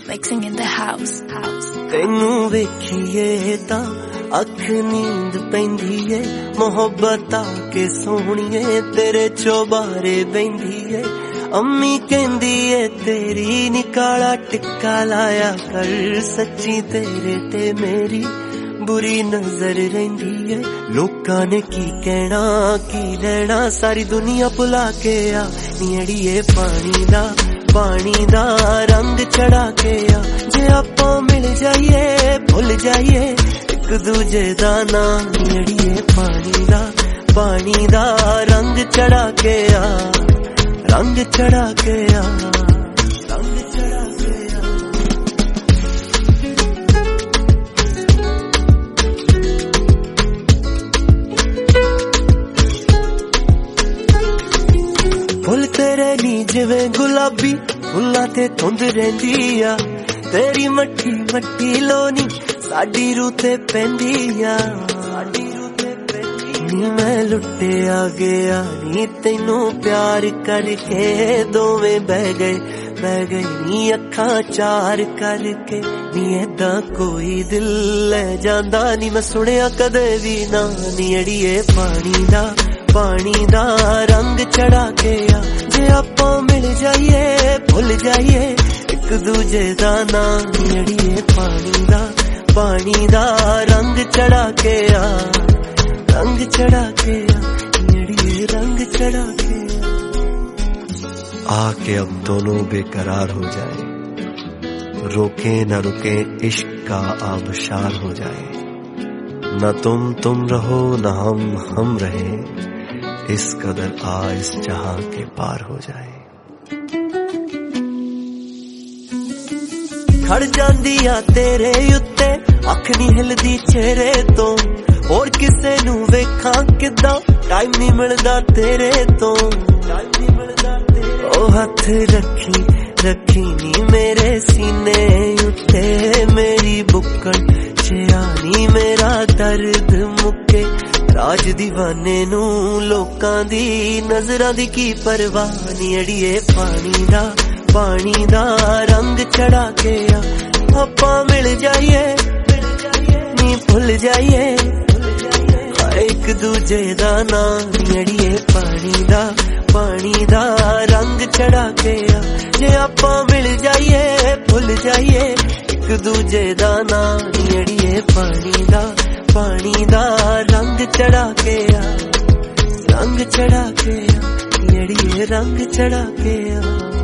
mixing in the house. तेनू वेखिए तां अख नींद पैंदी है, मोहब्बत आके सोहणीए तेरे चौबारे बैंदी है। अम्मी कहंदी है तेरी निकाला टिक्का लाया कर, सच्ची तेरे ते मेरी बुरी नजर रहिंदी है। लोकां ने की कहना की लेना, सारी दुनिया भुला के आ नीड़िए पानी दा रंग चढ़ा के आ। जे आपां मिल जाइए भुल जाइए एक दूजे दा नाम, नीड़िए पानी दा रंग चढ़ा के आ, रंग चढ़ा के आ, रंग चढ़ा के आ। फुल तेरे नी जिवें गुलाबी फुल्लां ते धुंद रहिंदी आ, तेरी मट्ठी मट्ठी लोनी साडी रूह ते पैंदी आ, साडी रूह ते पैंदी। नी मैं लुटिया गया नी तैनू प्यार करके, दोवें बह गए नी अखां चार करके। नी ऐदां कोई दिल ले जांदा नी मैं सुनिया कदे भी ना, नी अड़िए पानी दा रंग चढ़ा के आ। जे आपां मिल जाइए भुल जाइए एक दूजे दा नाम, नीड़िए पानी दा रंग चढ़ा के आ, रंग चढ़ा के आ, नीड़िए रंग चढ़ा के आ। आके अब दोनों बेकरार हो जाए, रोके न रुके इश्क का आबशार हो जाए। न तुम रहो न हम रहे, इस कदर इस जहां के पार हो जाए। खड़ जांदी आ तेरे उत्ते अख नहीं हिलदी चेहरे तो, और किसे नू वेखां किदां टाइम नहीं मिलदा तेरे तो, टाइम नहीं मिलदा तेरे। ओ हथ रखी नी मेरे सीने उत्ते, मेरी बुक्कण चिरानी मेरा दर्द मुके। राज दीवाने नू लोकां दी नजरां दी की परवाह, नी अड़िए पानी दा रंग चढ़ा के आ। आपां मिल जाइए नी भुल जाइए एक दूजे दा नाम, नी अड़िए पानी दा रंग चढ़ा के आ। जे आपां मिल जाइए भुल जाइए एक दूजे दा नाम, नी अड़िए पानी दा रंग चढ़ा के आ, रंग चढ़ा के आ, नीड़िए रंग चढ़ा के आ।